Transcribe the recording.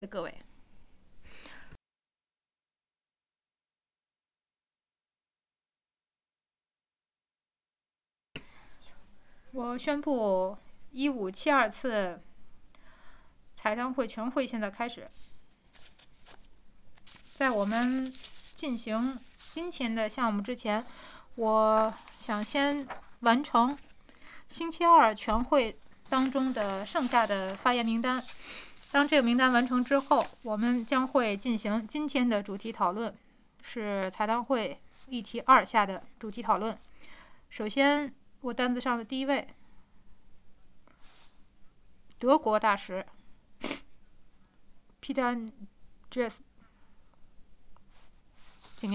各位，我宣布1572次财商会全会现在开始。在我们进行今天的项目之前，我想先完成星期二全会当中的剩下的发言名单。当这个名单完成之后，我们将会进行今天的主题讨论，是财商会议题2下的主题讨论。首先，我单子上的第一位，德国大使 Peter